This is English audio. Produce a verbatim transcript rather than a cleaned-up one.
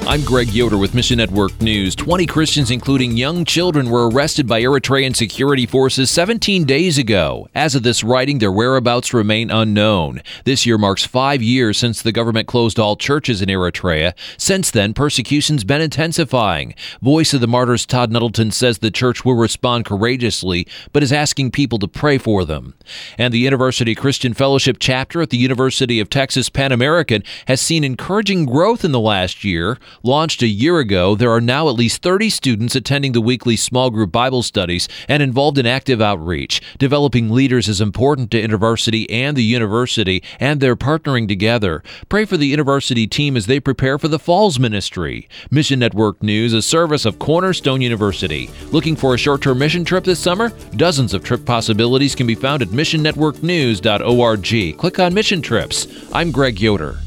I'm Greg Yoder with Mission Network News. twenty Christians, including young children, were arrested by Eritrean security forces seventeen days ago. As of this writing, their whereabouts remain unknown. This year marks five years since the government closed all churches in Eritrea. Since then, persecution's been intensifying. Voice of the Martyrs Todd Nettleton says the church will respond courageously, but is asking people to pray for them. And the University Christian Fellowship chapter at the University of Texas Pan American has seen encouraging growth in the last year. Launched a year ago, there are now at least thirty students attending the weekly small group Bible studies and involved in active outreach. Developing leaders is important to InterVarsity and the university, and they're partnering together. Pray for the InterVarsity team as they prepare for the Falls Ministry. Mission Network News, a service of Cornerstone University. Looking for a short-term mission trip this summer? Dozens of trip possibilities can be found at mission network news dot org. Click on Mission Trips. I'm Greg Yoder.